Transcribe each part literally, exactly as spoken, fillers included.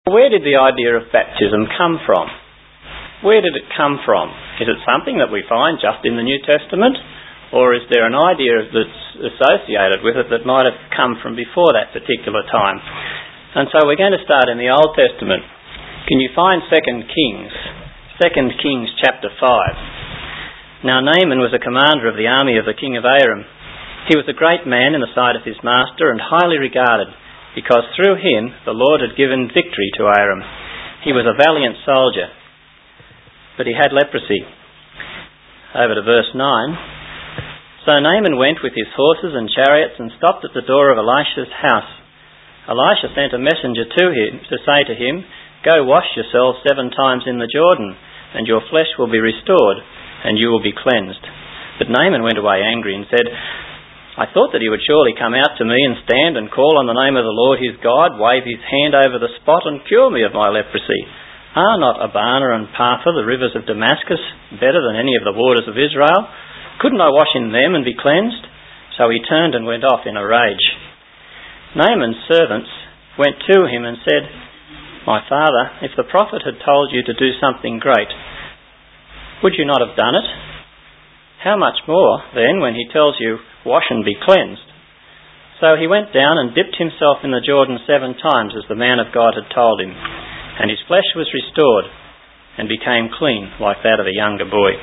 Where did the idea of baptism come from? Where did it come from? Is it something that we find just in the New Testament? Or is there an idea that's associated with it that might have come from before that particular time? And so we're going to start in the Old Testament. Can you find Second Kings? Second Kings chapter five. Now Naaman was a commander of the army of the king of Aram. He was a great man in the sight of his master and highly regarded, because through him the Lord had given victory to Aram. He was a valiant soldier, but he had leprosy. Over to verse nine. So Naaman went with his horses and chariots and stopped at the door of Elisha's house. Elisha sent a messenger to him to say to him, "Go wash yourself seven times in the Jordan, and your flesh will be restored, and you will be cleansed." But Naaman went away angry and said, "I thought that he would surely come out to me and stand and call on the name of the Lord his God, wave his hand over the spot and cure me of my leprosy. Are not Abana and Partha, the rivers of Damascus, better than any of the waters of Israel? Couldn't I wash in them and be cleansed?" So he turned and went off in a rage. Naaman's servants went to him and said, "My father, if the prophet had told you to do something great, would you not have done it? How much more, then, when he tells you, 'Wash and be cleansed'?" So he went down and dipped himself in the Jordan seven times, as the man of God had told him, and his flesh was restored and became clean like that of a younger boy.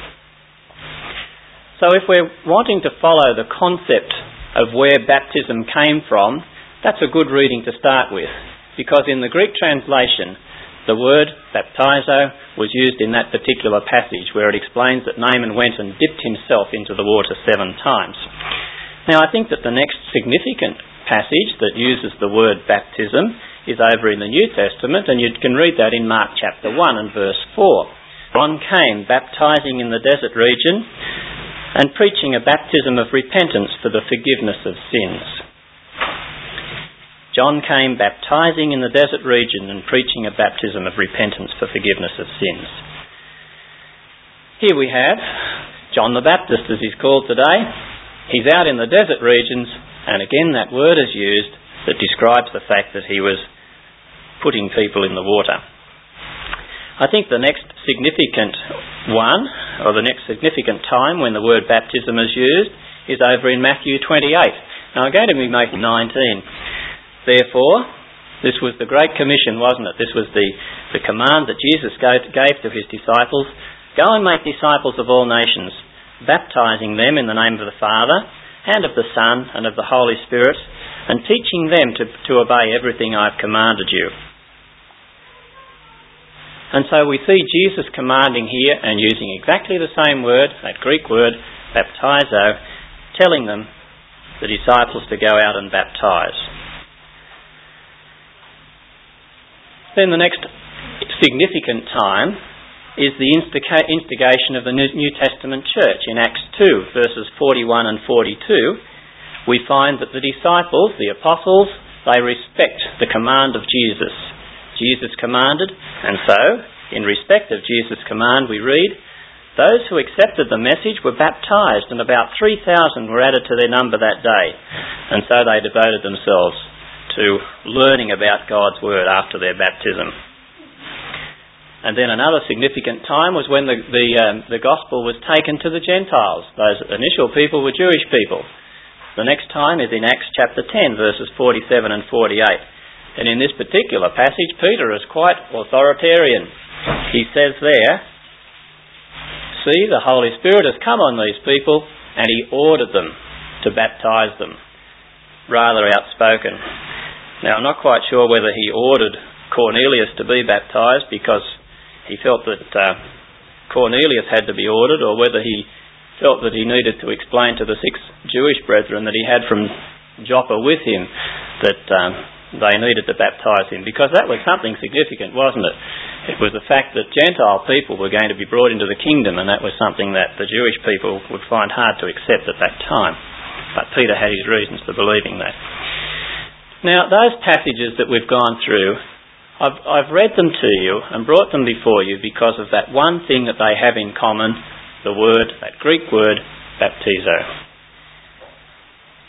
So if we're wanting to follow the concept of where baptism came from, that's a good reading to start with, because in the Greek translation, the word baptizo was used in that particular passage where it explains that Naaman went and dipped himself into the water seven times. Now I think that the next significant passage that uses the word baptism is over in the New Testament, and you can read that in Mark chapter one and verse four. John came baptizing in the desert region and preaching a baptism of repentance for the forgiveness of sins. John came baptizing in the desert region and preaching a baptism of repentance for forgiveness of sins. Here we have John the Baptist, as he's called today. He's out in the desert regions, and again that word is used that describes the fact that he was putting people in the water. I think the next significant one, or the next significant time when the word baptism is used, is over in Matthew twenty-eight. Now I'm going to be making nineteen. Therefore, this was the Great Commission, wasn't it? This was the, the command that Jesus gave, gave to his disciples. Go and make disciples of all nations, baptizing them in the name of the Father, and of the Son, and of the Holy Spirit, and teaching them to, to obey everything I've commanded you. And so we see Jesus commanding here, and using exactly the same word, that Greek word, baptizo, telling them, the disciples, to go out and baptize. Then the next significant time is the instigation of the New Testament church. In Acts two, verses forty-one and forty-two, we find that the disciples, the apostles, they respect the command of Jesus. Jesus commanded, and so, in respect of Jesus' command, we read, "Those who accepted the message were baptized, and about three thousand were added to their number that day. And so they devoted themselves to learning about God's word after their baptism." And then another significant time was when the the, um, the gospel was taken to the Gentiles. Those initial people were Jewish people. The next time is in Acts chapter ten, verses forty-seven and forty-eight. And in this particular passage, Peter is quite authoritarian. He says there, "See, the Holy Spirit has come on these people, and he ordered them to baptize them." Rather outspoken. Now, I'm not quite sure whether he ordered Cornelius to be baptised because he felt that uh, Cornelius had to be ordered, or whether he felt that he needed to explain to the six Jewish brethren that he had from Joppa with him that um, they needed to baptise him, because that was something significant, wasn't it? It was the fact that Gentile people were going to be brought into the kingdom, and that was something that the Jewish people would find hard to accept at that time. But Peter had his reasons for believing that. Now, those passages that we've gone through, I've, I've read them to you and brought them before you because of that one thing that they have in common, the word, that Greek word, baptizo.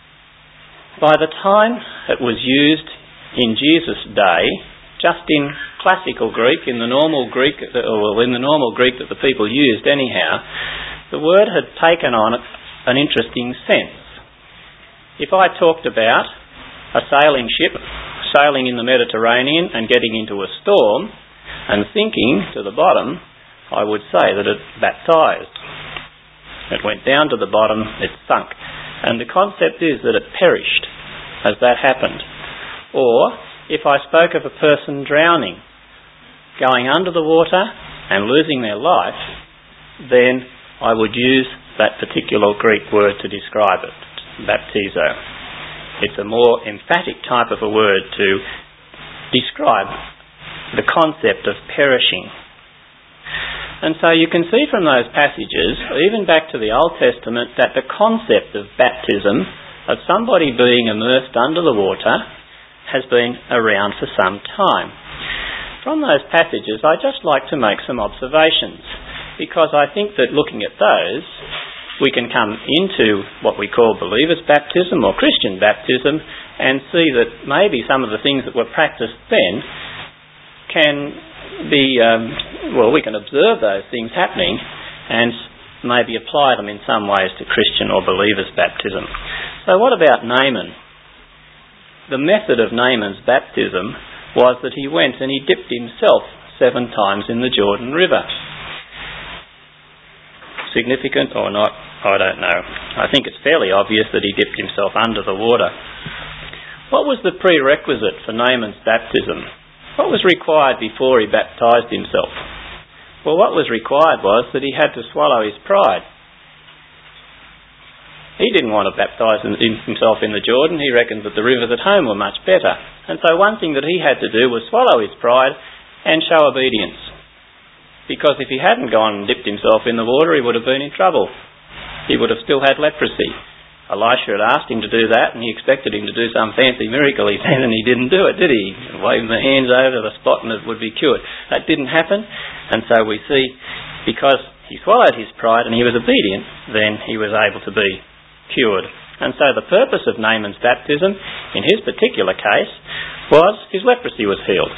By the time it was used in Jesus' day, just in classical Greek, in the normal Greek, or in the normal Greek that the people used anyhow, the word had taken on an interesting sense. If I talked about a sailing ship sailing in the Mediterranean and getting into a storm and sinking to the bottom, I would say that it baptized. It went down to the bottom, it sunk. And the concept is that it perished as that happened. Or, if I spoke of a person drowning, going under the water and losing their life, then I would use that particular Greek word to describe it, baptizo. It's a more emphatic type of a word to describe the concept of perishing. And so you can see from those passages, even back to the Old Testament, that the concept of baptism, of somebody being immersed under the water, has been around for some time. From those passages, I'd just like to make some observations, because I think that looking at those, we can come into what we call believers' baptism or Christian baptism and see that maybe some of the things that were practiced then can be, um, well, we can observe those things happening and maybe apply them in some ways to Christian or believers' baptism. So what about Naaman? The method of Naaman's baptism was that he went and he dipped himself seven times in the Jordan River. Significant or not, I don't know. I think it's fairly obvious that he dipped himself under the water. What was the prerequisite for Naaman's baptism? What was required before he baptised himself? Well, what was required was that he had to swallow his pride. He didn't want to baptise himself in the Jordan. He reckoned that the rivers at home were much better. And so one thing that he had to do was swallow his pride and show obedience. Because if he hadn't gone and dipped himself in the water, he would have been in trouble. He would have still had leprosy. Elisha had asked him to do that, and he expected him to do some fancy miracle, he said, and he didn't do it, did he? Waving the hands over the spot and it would be cured. That didn't happen. And so we see, because he swallowed his pride and he was obedient, then he was able to be cured. And so the purpose of Naaman's baptism, in his particular case, was his leprosy was healed.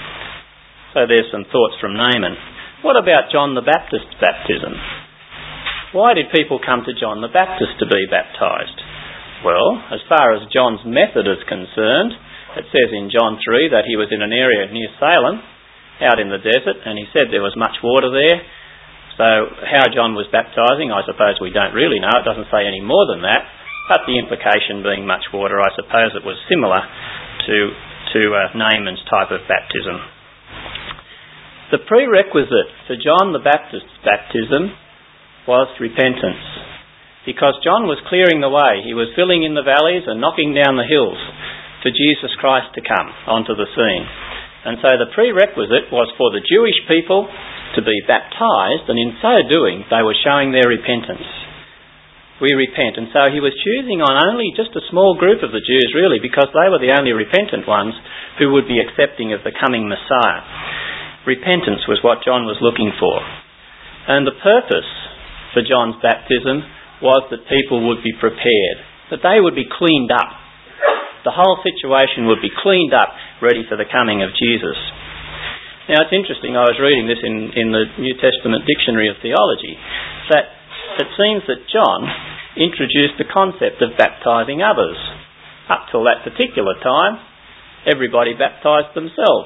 So there's some thoughts from Naaman. What about John the Baptist's baptism? Why did people come to John the Baptist to be baptised? Well, as far as John's method is concerned, it says in John three that he was in an area near Salem, out in the desert, and he said there was much water there. So how John was baptising, I suppose we don't really know. It doesn't say any more than that. But the implication being much water, I suppose it was similar to, to uh, Naaman's type of baptism. The prerequisite for John the Baptist's baptism was repentance. Because John was clearing the way. He was filling in the valleys and knocking down the hills for Jesus Christ to come onto the scene. And so the prerequisite was for the Jewish people to be baptised, and in so doing they were showing their repentance. We repent. And so he was choosing on only just a small group of the Jews, really, because they were the only repentant ones who would be accepting of the coming Messiah. Repentance was what John was looking for. And the purpose for John's baptism was that people would be prepared, that they would be cleaned up. The whole situation would be cleaned up, ready for the coming of Jesus. Now it's interesting, I was reading this in, in the New Testament Dictionary of Theology, that it seems that John introduced the concept of baptising others. Up till that particular time, everybody baptised themselves.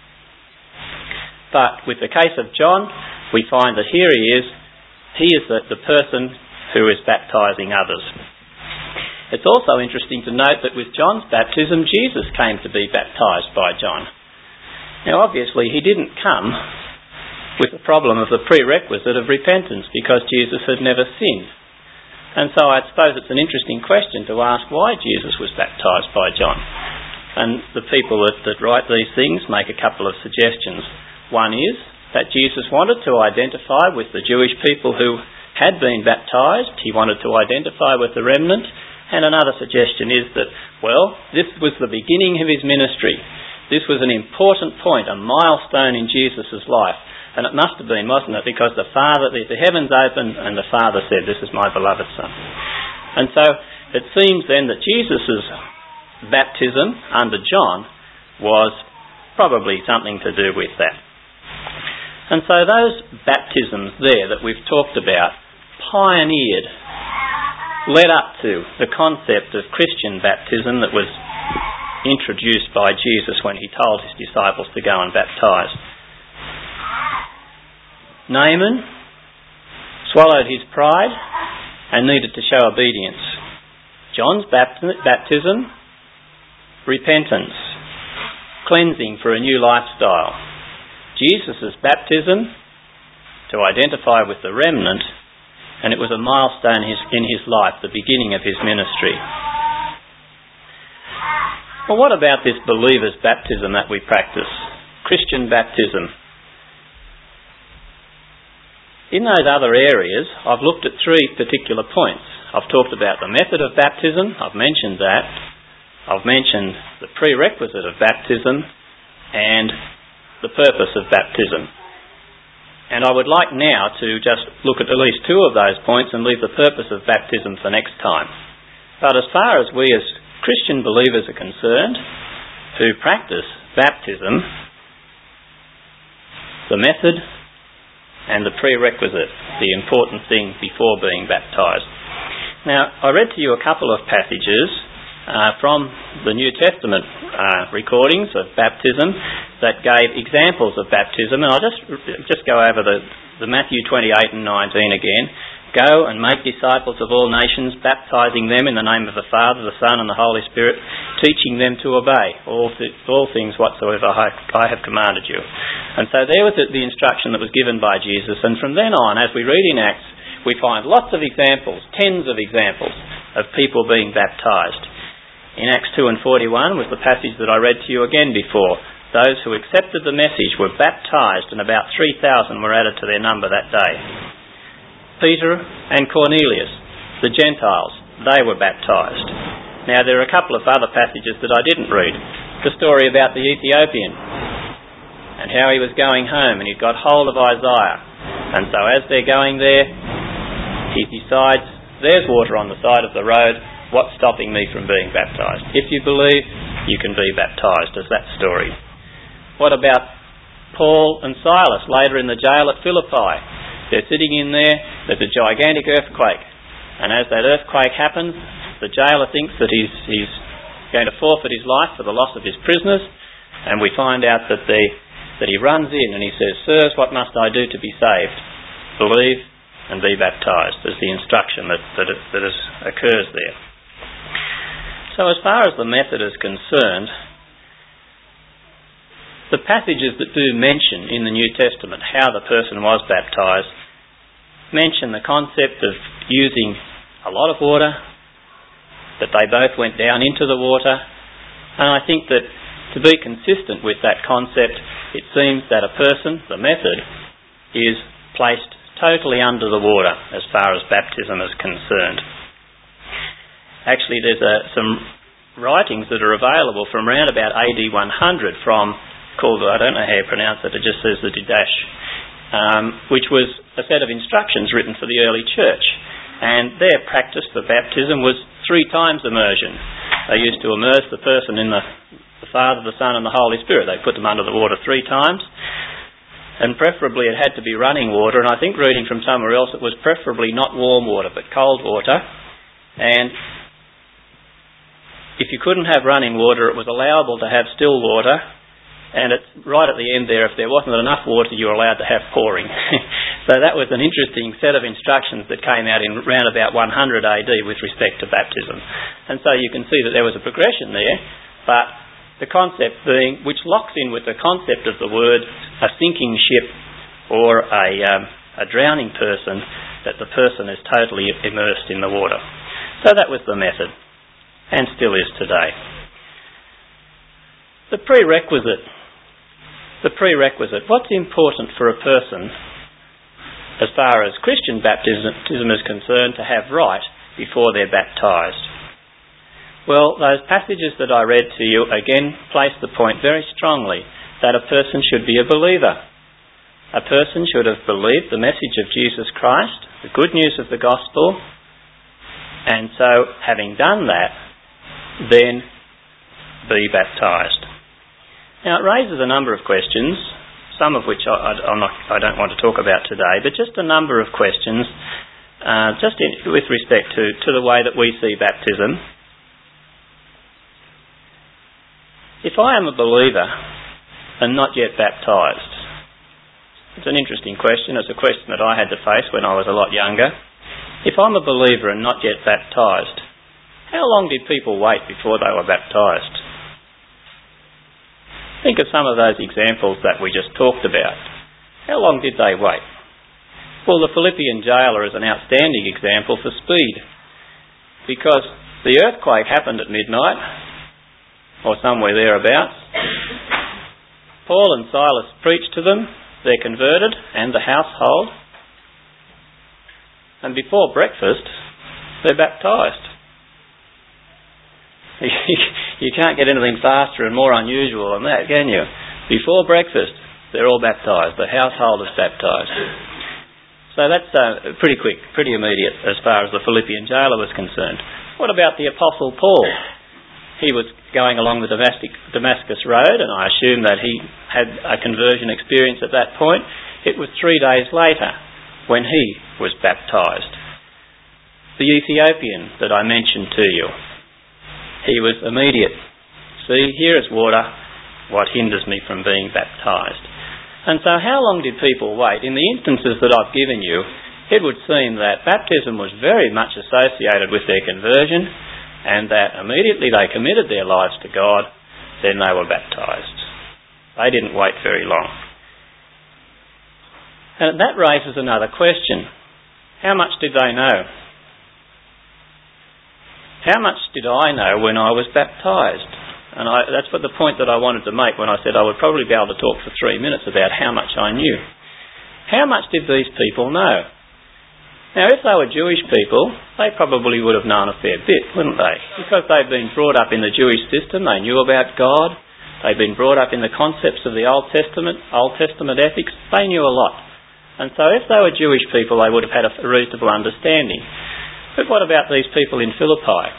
But with the case of John, we find that here he is, he is the, the person who is baptising others. It's also interesting to note that with John's baptism, Jesus came to be baptised by John. Now obviously he didn't come with the problem of the prerequisite of repentance, because Jesus had never sinned. And so I suppose it's an interesting question to ask why Jesus was baptised by John. And the people that, that write these things make a couple of suggestions. One is that Jesus wanted to identify with the Jewish people who had been baptised. He wanted to identify with the remnant. And another suggestion is that, well, this was the beginning of his ministry. This was an important point, a milestone in Jesus' life. And it must have been, wasn't it? Because the Father, the, the heavens opened and the Father said, "This is my beloved Son." And so it seems then that Jesus' baptism under John was probably something to do with that. And so those baptisms there that we've talked about pioneered, led up to the concept of Christian baptism that was introduced by Jesus when he told his disciples to go and baptise. Naaman swallowed his pride and needed to show obedience. John's baptism, repentance, cleansing for a new lifestyle. Jesus' baptism, to identify with the remnant, and it was a milestone in his life, the beginning of his ministry. Well, what about this believer's baptism that we practice? Christian baptism. In those other areas, I've looked at three particular points. I've talked about the method of baptism, I've mentioned that. I've mentioned the prerequisite of baptism and the purpose of baptism. And I would like now to just look at at least two of those points and leave the purpose of baptism for next time. But as far as we as Christian believers are concerned, who practice baptism, the method and the prerequisite, the important thing before being baptised. Now, I read to you a couple of passages uh, from the New Testament uh, recordings of baptism that gave examples of baptism, and I'll just just go over the, the Matthew twenty-eight and nineteen again. Go and make disciples of all nations, baptising them in the name of the Father, the Son and the Holy Spirit, teaching them to obey all, th- all things whatsoever I, I have commanded you. And so there was the instruction that was given by Jesus, and from then on, as we read in Acts, we find lots of examples, tens of examples of people being baptised. In Acts two and forty-one was the passage that I read to you again before. Those who accepted the message were baptised, and about three thousand were added to their number that day. Peter and Cornelius, the Gentiles, they were baptised. Now there are a couple of other passages that I didn't read. The story about the Ethiopian and how he was going home and he'd got hold of Isaiah. And so as they're going there, he decides, there's water on the side of the road, what's stopping me from being baptised? If you believe, you can be baptised, as that story. What about Paul and Silas later in the jail at Philippi? They're sitting in there, there's a gigantic earthquake. And as that earthquake happens, the jailer thinks that he's, he's going to forfeit his life for the loss of his prisoners. And we find out that, the, that he runs in and he says, Sirs, what must I do to be saved? Believe and be baptised, is the instruction that, that, that is, occurs there. So as far as the method is concerned, the passages that do mention in the New Testament how the person was baptised mention the concept of using a lot of water, that they both went down into the water, and I think that to be consistent with that concept, it seems that a person, the method, is placed totally under the water as far as baptism is concerned. Actually, there's a, some writings that are available from around about A D one hundred from called, I don't know how you pronounce it, it just says the Didache, um, which was a set of instructions written for the early church. And their practice for baptism was three times immersion. They used to immerse the person in the, the Father, the Son and the Holy Spirit. They put them under the water three times. And preferably it had to be running water. And I think reading from somewhere else it was preferably not warm water but cold water. And if you couldn't have running water, it was allowable to have still water. And it's right at the end there, if there wasn't enough water, you were allowed to have pouring. So that was an interesting set of instructions that came out in round about one hundred A D with respect to baptism. And so you can see that there was a progression there, but the concept being, which locks in with the concept of the word, a sinking ship or a, um, a drowning person, that the person is totally immersed in the water. So that was the method, and still is today. The prerequisite. The prerequisite. What's important for a person, as far as Christian baptism is concerned, to have right before they're baptised? Well, those passages that I read to you again place the point very strongly that a person should be a believer. A person should have believed the message of Jesus Christ, the good news of the gospel, and so having done that, then be baptised. Now, it raises a number of questions, some of which I, I, I'm not, I don't want to talk about today, but just a number of questions uh, just in, with respect to, to the way that we see baptism. If I am a believer and not yet baptised, it's an interesting question. It's a question that I had to face when I was a lot younger. If I'm a believer and not yet baptised, how long did people wait before they were baptised? Think of some of those examples that we just talked about. How long did they wait? Well, the Philippian jailer is an outstanding example for speed, because the earthquake happened at midnight, or somewhere thereabouts. Paul and Silas preached to them, they're converted, and the household, and before breakfast, they're baptised. You can't get anything faster and more unusual than that, can you? Before breakfast, they're all baptised. The household is baptised. So that's uh, pretty quick, pretty immediate as far as the Philippian jailer was concerned. What about the Apostle Paul? He was going along the Damascus Road, and I assume that he had a conversion experience at that point. It was three days later when he was baptised. The Ethiopian that I mentioned to you, he was immediate. See, here is water. What hinders me from being baptised? And so how long did people wait? In the instances that I've given you, it would seem that baptism was very much associated with their conversion, and that immediately they committed their lives to God, then they were baptised. They didn't wait very long. And that raises another question. How much did they know? How much did I know when I was baptised? And I, that's what the point that I wanted to make when I said I would probably be able to talk for three minutes about how much I knew. How much did these people know? Now, if they were Jewish people, they probably would have known a fair bit, wouldn't they? Because they'd been brought up in the Jewish system, they knew about God, they'd been brought up in the concepts of the Old Testament, Old Testament ethics, they knew a lot. And so if they were Jewish people, they would have had a reasonable understanding. But what about these people in Philippi?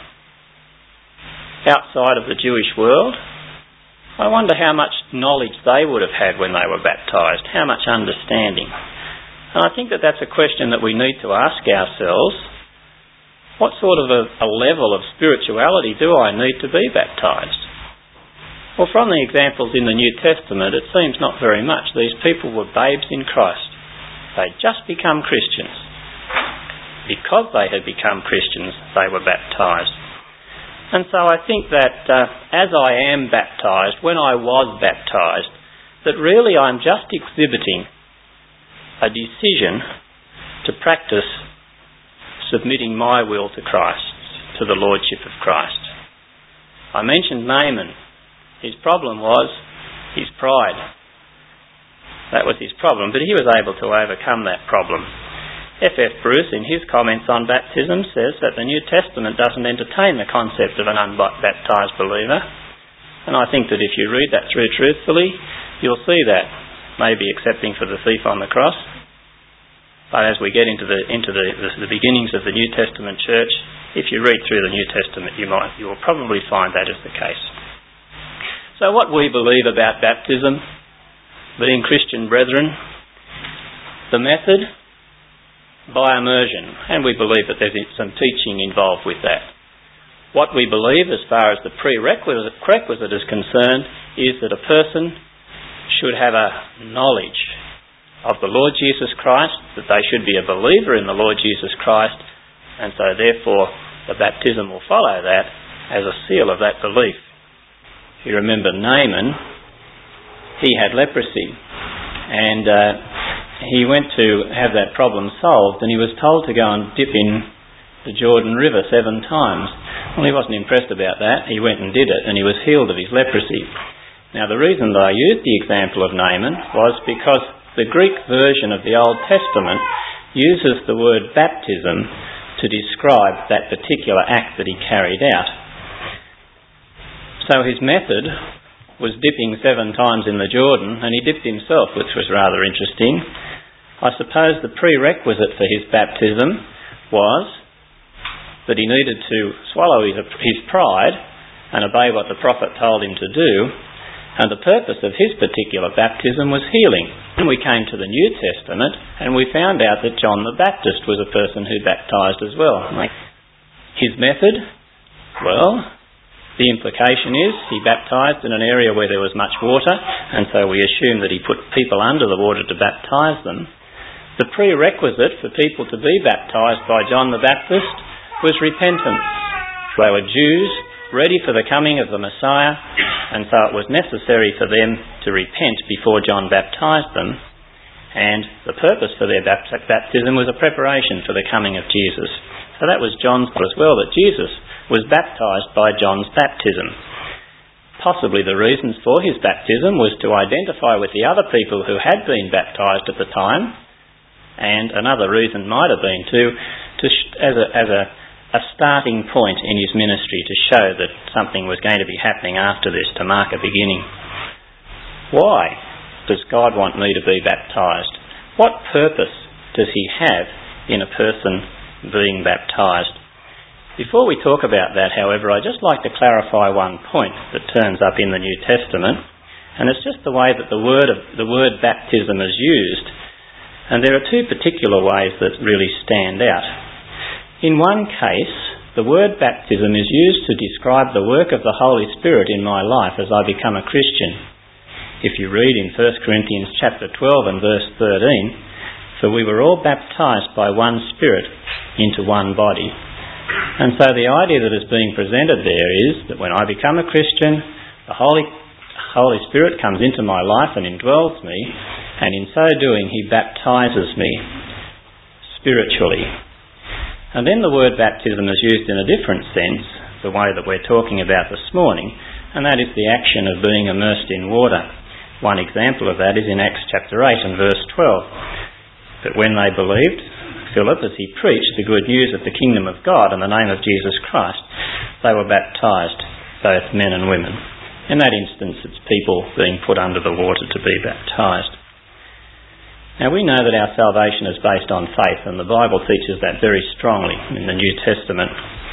Outside of the Jewish world, I wonder how much knowledge they would have had when they were baptised, how much understanding. And I think that that's a question that we need to ask ourselves. What sort of a, a level of spirituality do I need to be baptised? Well, from the examples in the New Testament, it seems not very much. These people were babes in Christ. They'd just become Christians. Because they had become Christians, they were baptised. And so I think that uh, as I am baptised, when I was baptised, that really I'm just exhibiting a decision to practice submitting my will to Christ, to the Lordship of Christ. I mentioned Naaman. His problem was his pride. That was his problem, but he was able to overcome that problem. F F Bruce, in his comments on baptism, says that the New Testament doesn't entertain the concept of an unbaptised believer. And I think that if you read that through truthfully, you'll see that, maybe excepting for the thief on the cross. But as we get into the into the, the, the beginnings of the New Testament church, if you read through the New Testament, you might you will probably find that is the case. So what we believe about baptism, being Christian brethren, the method, by immersion, and we believe that there's some teaching involved with that. What we believe as far as the prerequisite prerequisite is concerned is that a person should have a knowledge of the Lord Jesus Christ, that they should be a believer in the Lord Jesus Christ, and so therefore the baptism will follow that as a seal of that belief. If you remember Naaman, he had leprosy, and uh, he went to have that problem solved, and he was told to go and dip in the Jordan River seven times. Well, he wasn't impressed about that. He went and did it, and he was healed of his leprosy. Now, the reason that I used the example of Naaman was because the Greek version of the Old Testament uses the word baptism to describe that particular act that he carried out. So his method was dipping seven times in the Jordan, and he dipped himself, which was rather interesting. I suppose the prerequisite for his baptism was that he needed to swallow his, his pride and obey what the prophet told him to do, And the purpose of his particular baptism was healing. And we came to the New Testament and we found out that John the Baptist was a person who baptised as well. His method? Well, the implication is he baptised in an area where there was much water, and so we assume that he put people under the water to baptise them. The prerequisite for people to be baptised by John the Baptist was repentance. They were Jews, ready for the coming of the Messiah, and so it was necessary for them to repent before John baptised them, and the purpose for their baptism was a preparation for the coming of Jesus. So that was John's as well, that Jesus was baptised by John's baptism. Possibly the reasons for his baptism was to identify with the other people who had been baptised at the time, and another reason might have been to, to as a as a a starting point in his ministry to show that something was going to be happening after this, to mark a beginning. Why does God want me to be baptised? What purpose does he have in a person being baptised? Before we talk about that, however, I'd just like to clarify one point that turns up in the New Testament, and it's just the way that the word of the word baptism is used. And there are two particular ways that really stand out. In one case, the word baptism is used to describe the work of the Holy Spirit in my life as I become a Christian. If you read in First Corinthians chapter twelve and verse thirteen, "For we were all baptised by one Spirit into one body." And so the idea that is being presented there is that when I become a Christian, the Holy, Holy Spirit comes into my life and indwells me, and in so doing he baptises me spiritually. And then the word baptism is used in a different sense, the way that we're talking about this morning, and that is the action of being immersed in water. One example of that is in Acts chapter eight and verse twelve. "But when they believed, Philip, as he preached the good news of the kingdom of God in the name of Jesus Christ, they were baptised, both men and women." In that instance, it's people being put under the water to be baptised. Now we know that our salvation is based on faith, and the Bible teaches that very strongly in the New Testament.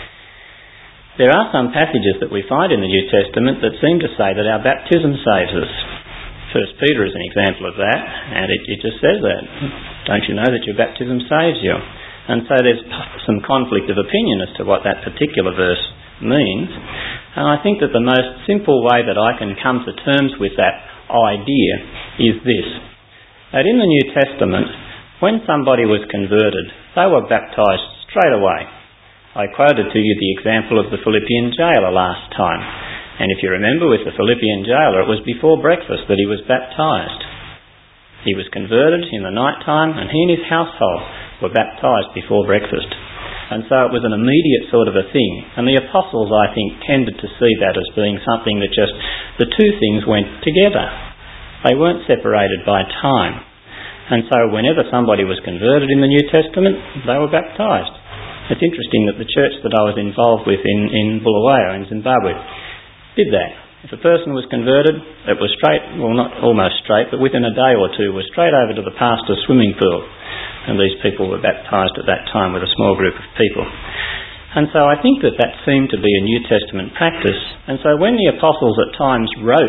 There are some passages that we find in the New Testament that seem to say that our baptism saves us. First Peter is an example of that, and it, it just says that. Don't you know that your baptism saves you? And so there's some conflict of opinion as to what that particular verse means. And I think that the most simple way that I can come to terms with that idea is this: that in the New Testament, when somebody was converted, they were baptised straight away. I quoted to you the example of the Philippian jailer last time. And if you remember, with the Philippian jailer, it was before breakfast that he was baptised. He was converted in the night time, and he and his household were baptised before breakfast. And so it was an immediate sort of a thing. And the apostles, I think, tended to see that as being something that just, the two things went together. They weren't separated by time. And so whenever somebody was converted in the New Testament, they were baptised. It's interesting that the church that I was involved with in, in Bulawayo in Zimbabwe did that. If a person was converted, it was straight, well not almost straight, but within a day or two was straight over to the pastor's swimming pool. And these people were baptised at that time with a small group of people. And so I think that that seemed to be a New Testament practice. And so when the apostles at times wrote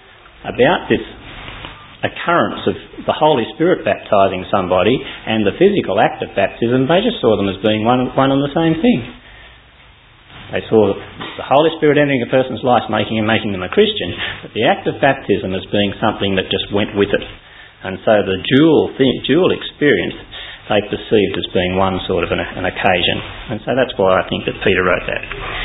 about this occurrence of the Holy Spirit baptising somebody and the physical act of baptism, they just saw them as being one, one and the same thing. They saw the Holy Spirit entering a person's life, making and making them a Christian, but the act of baptism as being something that just went with it. And so the dual thing, dual experience they perceived as being one sort of an, an occasion. And so that's why I think that Peter wrote that.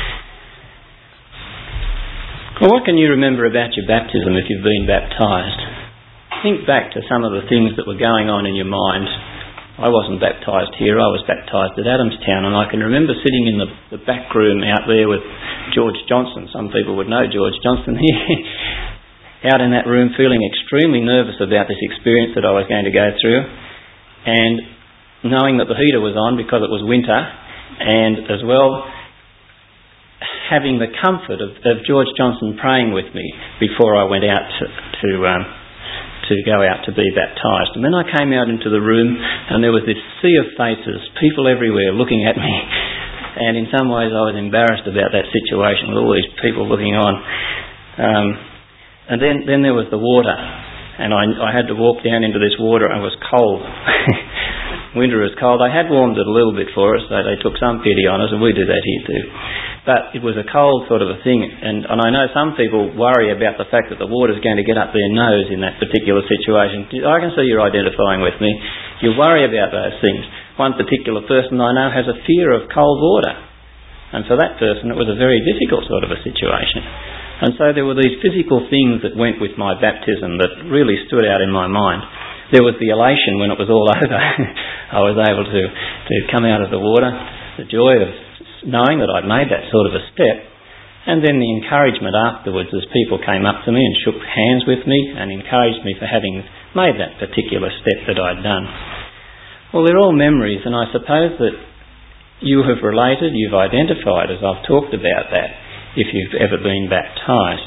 Well, what can you remember about your baptism if you've been baptised? Think back to some of the things that were going on in your mind. I wasn't baptised here, I was baptised at Adamstown, and I can remember sitting in the, the back room out there with George Johnson. Some people would know George Johnson here. Out in that room feeling extremely nervous about this experience that I was going to go through, and knowing that the heater was on because it was winter, and as well having the comfort of, of George Johnson praying with me before I went out to... to um, to go out to be baptised. And then I came out into the room and there was this sea of faces, people everywhere looking at me, and in some ways I was embarrassed about that situation with all these people looking on. Um, And then, then there was the water, and I, I had to walk down into this water, and it was cold. Winter was cold. They had warmed it a little bit for us, so they took some pity on us, and we do that here too. But it was a cold sort of a thing, and, and I know some people worry about the fact that the water's going to get up their nose in that particular situation. I can see you're identifying with me. You worry about those things. One particular person I know has a fear of cold water, and for that person it was a very difficult sort of a situation. And so there were these physical things that went with my baptism that really stood out in my mind. There was the elation when it was all over. I was able to, to come out of the water, the joy of knowing that I'd made that sort of a step, and then the encouragement afterwards as people came up to me and shook hands with me and encouraged me for having made that particular step that I'd done. Well, they're all memories, and I suppose that you have related, you've identified as I've talked about that, if you've ever been baptised.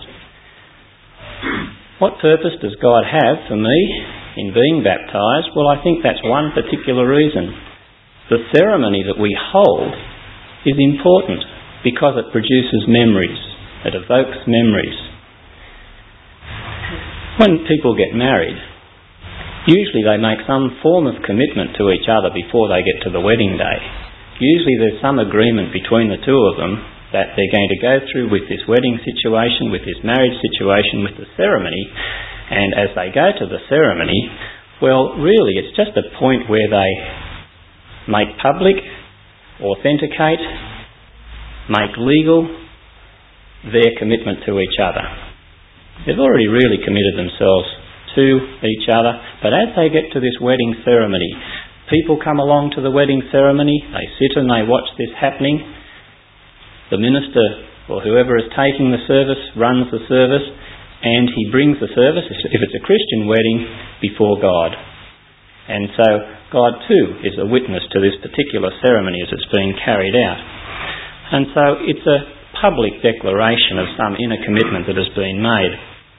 What purpose does God have for me in being baptised? Well, I think that's one particular reason. The ceremony that we hold is important because it produces memories. It evokes memories. When people get married, usually they make some form of commitment to each other before they get to the wedding day. Usually there's some agreement between the two of them that they're going to go through with this wedding situation, with this marriage situation, with the ceremony, and as they go to the ceremony, well, really it's just a point where they make public, authenticate, make legal their commitment to each other. They've already really committed themselves to each other, but as they get to this wedding ceremony, people come along to the wedding ceremony, they sit and they watch this happening. The minister or whoever is taking the service runs the service, and he brings the service, if it's a Christian wedding, before God. And so God too is a witness to this particular ceremony as it's being carried out. And so it's a public declaration of some inner commitment that has been made.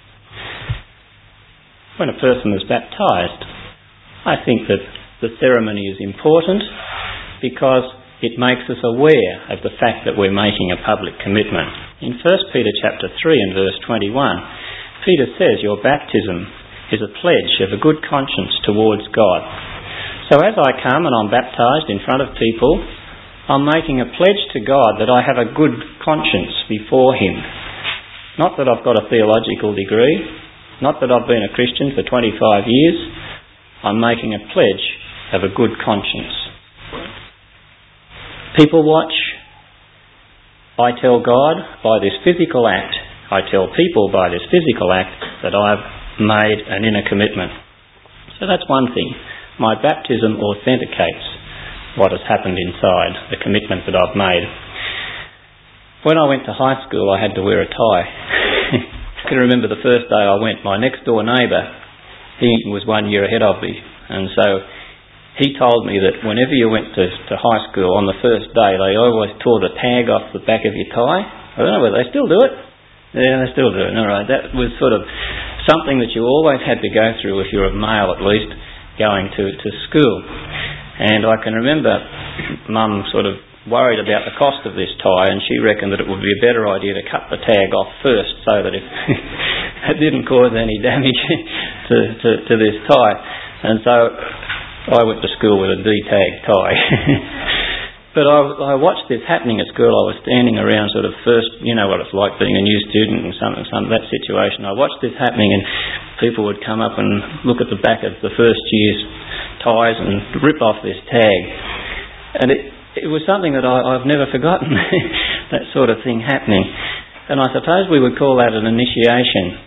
When a person is baptised, I think that the ceremony is important because it makes us aware of the fact that we're making a public commitment. In First Peter chapter three and verse twenty-one, Peter says your baptism is a pledge of a good conscience towards God. So as I come and I'm baptised in front of people, I'm making a pledge to God that I have a good conscience before Him. Not that I've got a theological degree, not that I've been a Christian for twenty-five years, I'm making a pledge of a good conscience. People watch. I tell God by this physical act, I tell people by this physical act that I've made an inner commitment. So that's one thing. My baptism authenticates what has happened inside, the commitment that I've made. When I went to high school, I had to wear a tie. I can remember the first day I went, my next door neighbour, he was one year ahead of me, and so he told me that whenever you went to, to high school on the first day, they always tore the tag off the back of your tie. I don't know whether they still do it. Yeah, they still do it. All right. That was sort of something that you always had to go through if you're a male at least, going to, to school. And I can remember Mum sort of worried about the cost of this tie, and she reckoned that it would be a better idea to cut the tag off first so that if it didn't cause any damage to, to, to this tie. And so I went to school with a D-tag tie. But I, I watched this happening at school. I was standing around sort of first, you know what it's like being a new student and some, some that situation. I watched this happening, and people would come up and look at the back of the first year's ties and rip off this tag. And it, it was something that I, I've never forgotten, that sort of thing happening. And I suppose we would call that an initiation.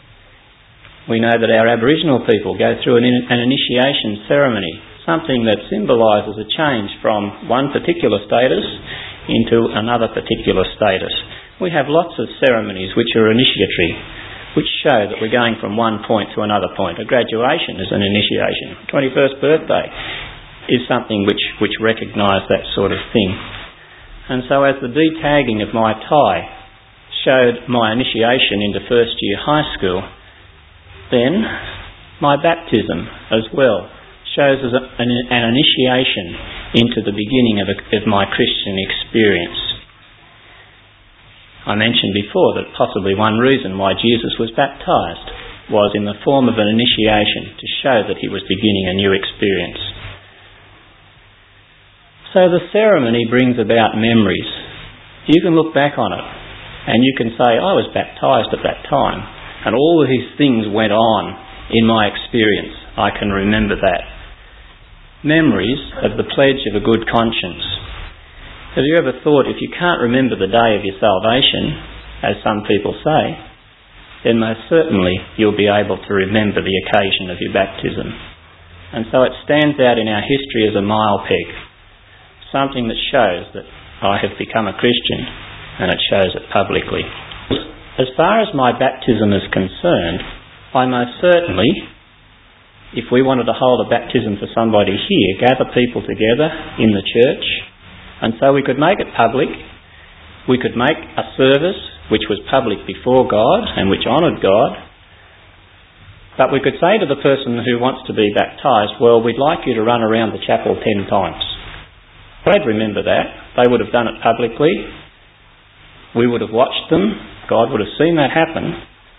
We know that our Aboriginal people go through an, an initiation ceremony, something that symbolises a change from one particular status into another particular status. We have lots of ceremonies which are initiatory, which show that we're going from one point to another point. A graduation is an initiation. twenty-first birthday is something which, which recognise that sort of thing. And so as the de-tagging of my tie showed my initiation into first year high school, then my baptism as well shows as an, an initiation into the beginning of, a, of my Christian experience. I mentioned before that possibly one reason why Jesus was baptised was in the form of an initiation to show that he was beginning a new experience. So the ceremony brings about memories. You can look back on it and you can say, I was baptised at that time and all of these things went on in my experience. I can remember that. Memories of the pledge of a good conscience. Have you ever thought, if you can't remember the day of your salvation, as some people say, then most certainly you'll be able to remember the occasion of your baptism. And so it stands out in our history as a mile peg, something that shows that I have become a Christian, and it shows it publicly. As far as my baptism is concerned, I most certainly, if we wanted to hold a baptism for somebody here, gather people together in the church, and so we could make it public. We could make a service which was public before God and which honoured God. But we could say to the person who wants to be baptised, well, we'd like you to run around the chapel ten times. They'd remember that. They would have done it publicly. We would have watched them. God would have seen that happen.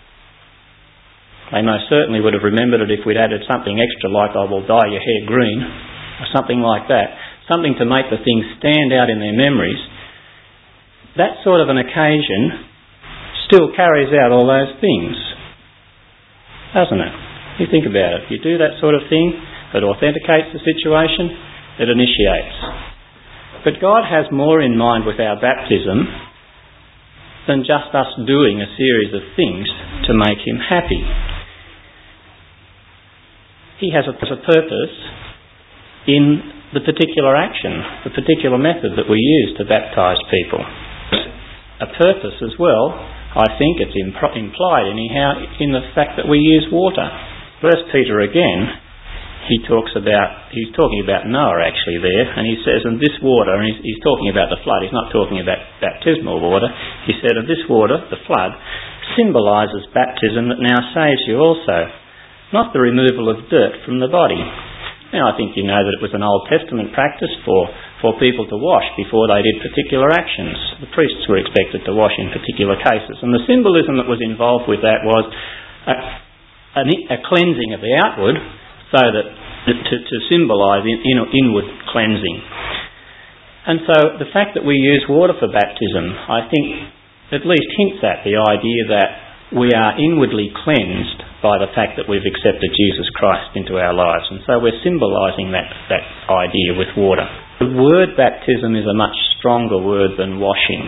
They most certainly would have remembered it if we'd added something extra like, I will dye your hair green, or something like that. Something to make the thing stand out in their memories. That sort of an occasion still carries out all those things, doesn't it? You think about it. You do that sort of thing, it authenticates the situation, it initiates. But God has more in mind with our baptism than just us doing a series of things to make him happy. He has a, a purpose in the particular action, the particular method that we use to baptise people. A purpose as well, I think it's imp- implied anyhow in the fact that we use water. First Peter again, he talks about, he's talking about Noah actually there, and he says, and this water, and he's, he's talking about the flood, he's not talking about baptismal water, he said, of this water, the flood, symbolises baptism that now saves you also, not the removal of dirt from the body. Now I think you know that it was an Old Testament practice for, for people to wash before they did particular actions. The priests were expected to wash in particular cases. And the symbolism that was involved with that was a, a, a cleansing of the outward, so that to, to symbolise in, in, inward cleansing. And so the fact that we use water for baptism, I think at least hints at the idea that we are inwardly cleansed by the fact that we've accepted Jesus Christ into our lives. And so we're symbolising that, that idea with water. The word baptism is a much stronger word than washing.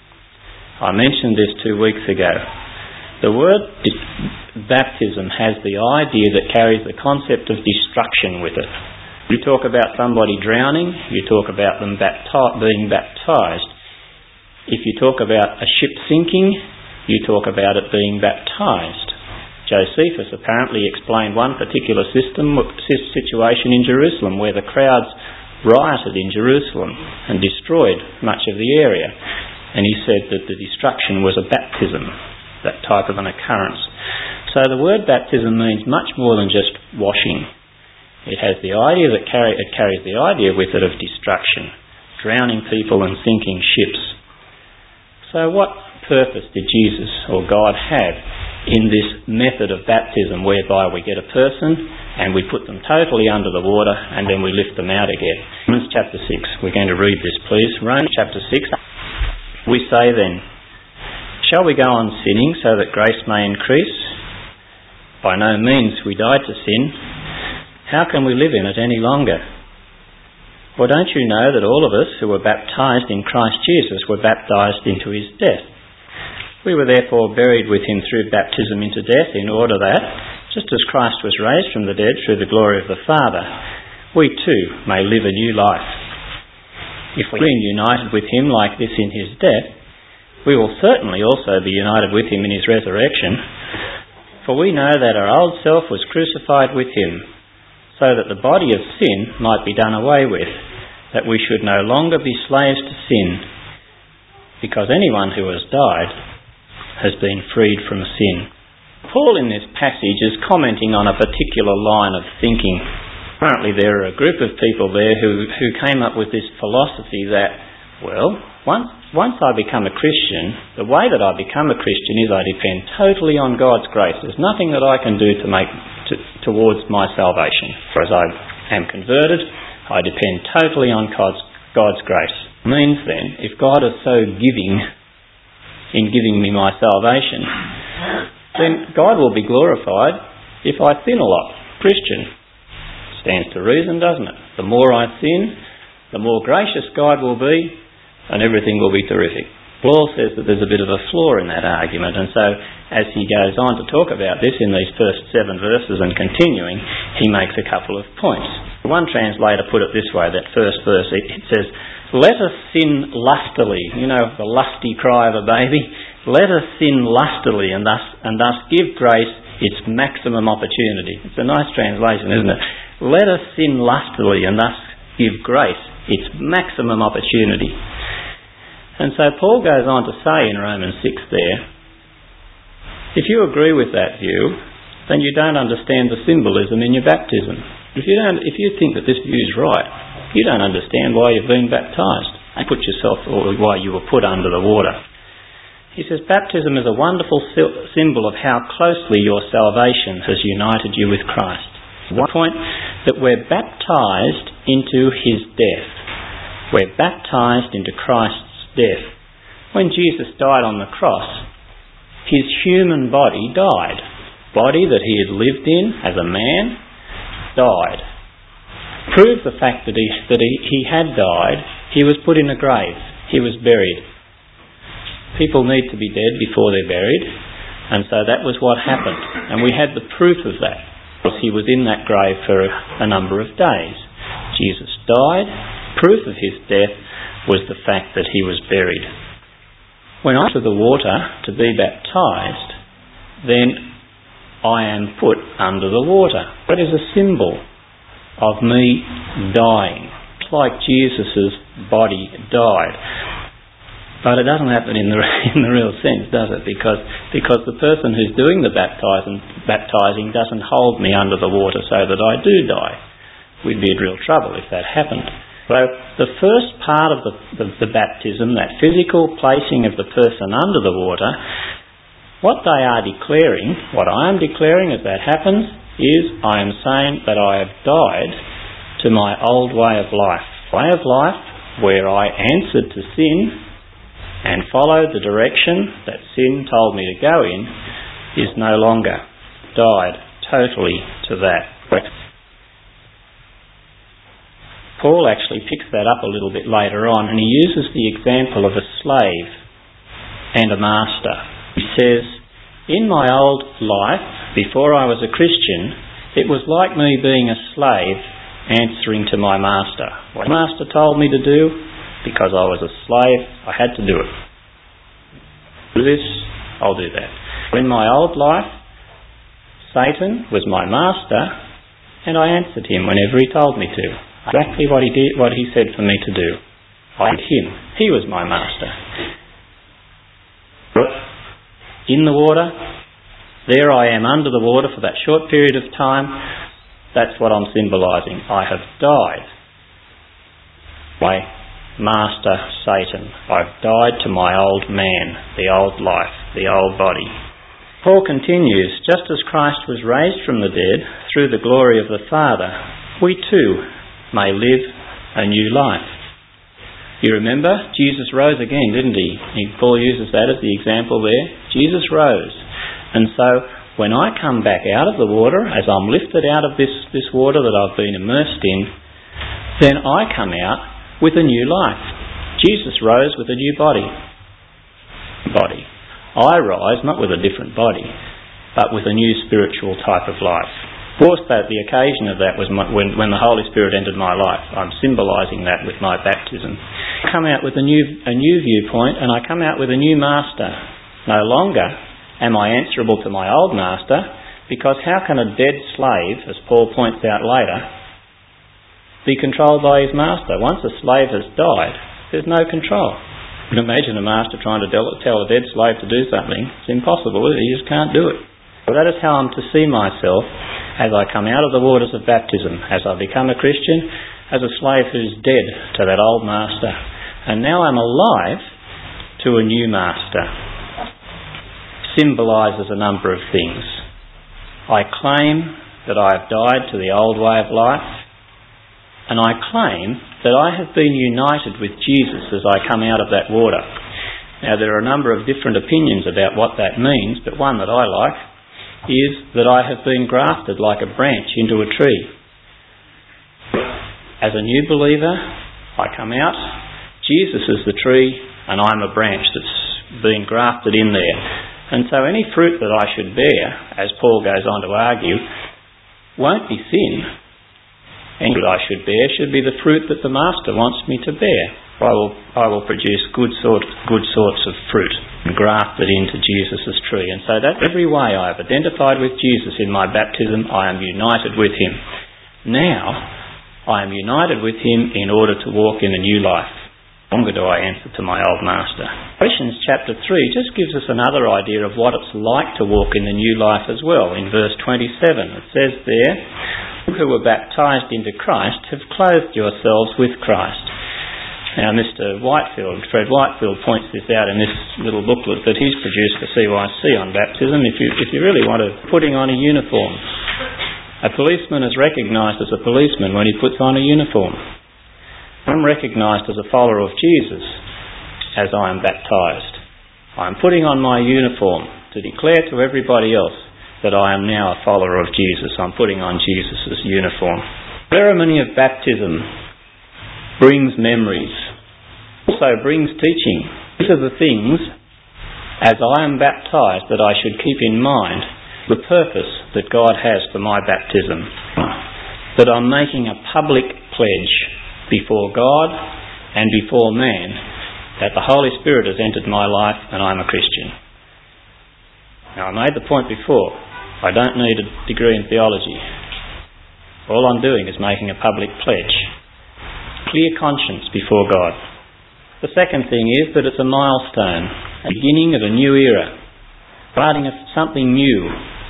I mentioned this two weeks ago. The word baptism has the idea that carries the concept of destruction with it. You talk about somebody drowning, you talk about them bapti- being baptised. If you talk about a ship sinking, you talk about it being baptised. Josephus apparently explained one particular system, situation in Jerusalem where the crowds rioted in Jerusalem and destroyed much of the area. And he said that the destruction was a baptism, that type of an occurrence. So the word baptism means much more than just washing. It has the idea that carry, it carries the idea with it of destruction, drowning people and sinking ships. So what purpose did Jesus or God have in this method of baptism whereby we get a person and we put them totally under the water and then we lift them out again? Romans chapter six. We're going to read this, please. Romans chapter six. We say then, shall we go on sinning so that grace may increase? By no means. We died to sin. How can we live in it any longer? Well, don't you know that all of us who were baptised in Christ Jesus were baptised into his death? We were therefore buried with him through baptism into death, in order that, just as Christ was raised from the dead through the glory of the Father, we too may live a new life. If we've been united with him like this in his death, we will certainly also be united with him in his resurrection. For we know that our old self was crucified with him, so that the body of sin might be done away with, that we should no longer be slaves to sin, because anyone who has died has been freed from sin. Paul in this passage is commenting on a particular line of thinking. Apparently there are a group of people there who, who came up with this philosophy that Well, once once I become a Christian, the way that I become a Christian is I depend totally on God's grace. There's nothing that I can do to make to, towards my salvation. For as I am converted, I depend totally on God's, God's grace. It means then, if God is so giving in giving me my salvation, then God will be glorified if I sin a lot. Christian. Stands to reason, doesn't it? The more I sin, the more gracious God will be, and everything will be terrific. Paul says that there's a bit of a flaw in that argument, and so as he goes on to talk about this in these first seven verses and continuing, he makes a couple of points. One translator put it this way, that first verse, it says, "Let us sin lustily," you know, the lusty cry of a baby, "let us sin lustily and thus and thus give grace its maximum opportunity." It's a nice translation, isn't it? Let us sin lustily and thus give grace its maximum opportunity. And so Paul goes on to say in Romans six there, if you agree with that view, then you don't understand the symbolism in your baptism. If you don't, if you think that this view is right, you don't understand why you've been baptised. And put yourself, or why you were put under the water. He says baptism is a wonderful symbol of how closely your salvation has united you with Christ. One point, that we're baptised into his death. We're baptised into Christ's death. When Jesus died on the cross, his human body died. Body that he had lived in as a man died. Proved the fact that he that he, he had died, he was put in a grave. He was buried. People need to be dead before they're buried, and so that was what happened. And we had the proof of that, because he was in that grave for a number of days. Jesus died. Proof of his death was the fact that he was buried. When I enter the water to be baptised, then I am put under the water. That is a symbol of me dying. It's like Jesus' body died. But it doesn't happen in the in the real sense, does it? Because because the person who's doing the baptising, baptising doesn't hold me under the water so that I do die. We'd be in real trouble if that happened. So the first part of the, the, the baptism, that physical placing of the person under the water, what they are declaring, what I am declaring as that happens, is I am saying that I have died to my old way of life. Way of life where I answered to sin and followed the direction that sin told me to go in is no longer. Died totally to that. Paul actually picks that up a little bit later on, and he uses the example of a slave and a master. He says, in my old life, before I was a Christian, it was like me being a slave answering to my master. What the master told me to do, because I was a slave, I had to do it. Do this, I'll do that. In my old life, Satan was my master, and I answered him whenever he told me to. Exactly what he did, what he said for me to do. I did him. He was my master. In the water, there I am under the water for that short period of time. That's what I'm symbolising. I have died. My master, Satan. I've died to my old man, the old life, the old body. Paul continues, just as Christ was raised from the dead through the glory of the Father, we too may live a new life. You remember, Jesus rose again, didn't he? Paul uses that as the example there. Jesus rose. And so, when I come back out of the water, as I'm lifted out of this, this water that I've been immersed in, then I come out with a new life. Jesus rose with a new body. Body. I rise not with a different body, but with a new spiritual type of life. Of course, that the occasion of that was my, when, when the Holy Spirit entered my life. I'm symbolising that with my baptism. I come out with a new a new viewpoint, and I come out with a new master. No longer am I answerable to my old master, because how can a dead slave, as Paul points out later, be controlled by his master? Once a slave has died, there's no control. You can imagine a master trying to tell a dead slave to do something. It's impossible. He just can't do it. So that is how I'm to see myself as I come out of the waters of baptism, as I become a Christian, as a slave who's dead to that old master, And now I'm alive to a new master. Symbolises a number of things. I claim that I have died to the old way of life, and I claim that I have been united with Jesus as I come out of that water. Now, there are a number of different opinions about what that means, but one that I like is that I have been grafted like a branch into a tree. As a new believer, I come out, Jesus is the tree, and I'm a branch that's been grafted in there. And so any fruit that I should bear, as Paul goes on to argue, won't be sin. Any fruit I should bear should be the fruit that the Master wants me to bear. I will, I will produce good sort, good sorts of fruit grafted into Jesus' tree. And so that every way I have identified with Jesus in my baptism, I am united with him. Now, I am united with him in order to walk in a new life. No longer do I answer to my old master. Galatians chapter three just gives us another idea of what it's like to walk in the new life as well. In verse twenty-seven, it says there, "You who were baptised into Christ have clothed yourselves with Christ." Now, Mister Whitefield, Fred Whitefield, points this out in this little booklet that he's produced for C Y C on baptism. If you, if you really want to, putting on a uniform. A policeman is recognised as a policeman when he puts on a uniform. I'm recognised as a follower of Jesus as I am baptised. I'm putting on my uniform to declare to everybody else that I am now a follower of Jesus. I'm putting on Jesus' uniform. The ceremony of baptism brings memories, also brings teaching. These are the things, as I am baptised, that I should keep in mind the purpose that God has for my baptism. That I'm making a public pledge before God and before man that the Holy Spirit has entered my life and I'm a Christian. Now, I made the point before, I don't need a degree in theology. All I'm doing is making a public pledge. Clear conscience before God. The second thing is that it's a milestone, a beginning of a new era, starting of something new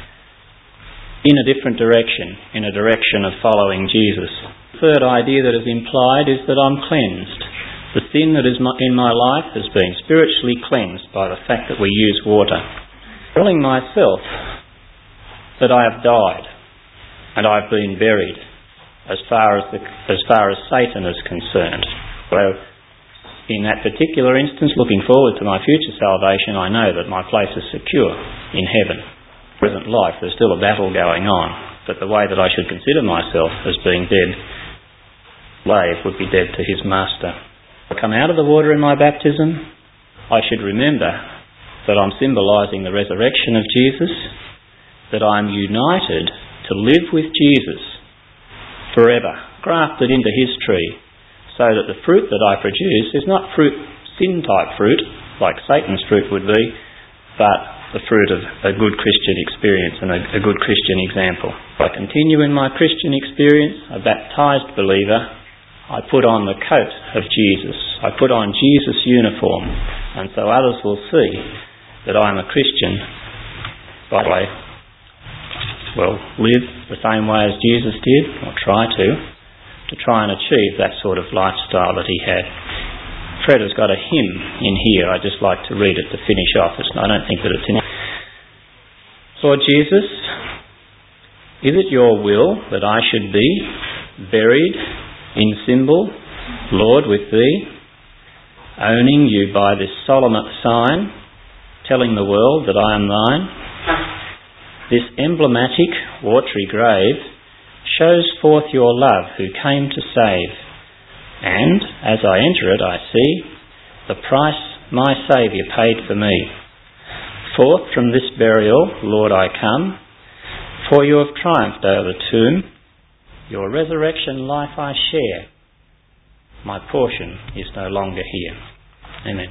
in a different direction, in a direction of following Jesus. The third idea that is implied is that I'm cleansed. The sin that is in my life has been spiritually cleansed by the fact that we use water. Telling myself that I have died and I've been buried as far as the, as far as Satan is concerned. So, in that particular instance, looking forward to my future salvation, I know that my place is secure in heaven. In present life, there's still a battle going on, but the way that I should consider myself as being dead, slave would be dead to his master. If I come out of the water in my baptism, I should remember that I'm symbolising the resurrection of Jesus, that I'm united to live with Jesus forever, grafted into his tree, so that the fruit that I produce is not fruit, sin-type fruit, like Satan's fruit would be, but the fruit of a good Christian experience and a, a good Christian example. If I continue in my Christian experience, a baptised believer, I put on the coat of Jesus. I put on Jesus' uniform, and so others will see that I'm a Christian by the way, well, live the same way as Jesus did, or try to, to try and achieve that sort of lifestyle that he had. Fred has got a hymn in here. I'd just like to read it to finish off. It's, I don't think that it's in it. Lord Jesus, is it your will that I should be buried in symbol, Lord, with thee, owning you by this solemn sign, telling the world that I am thine? This emblematic, watery grave shows forth your love who came to save. And, as I enter it, I see the price my Saviour paid for me. Forth from this burial, Lord, I come, for you have triumphed over the tomb. Your resurrection life I share. My portion is no longer here. Amen.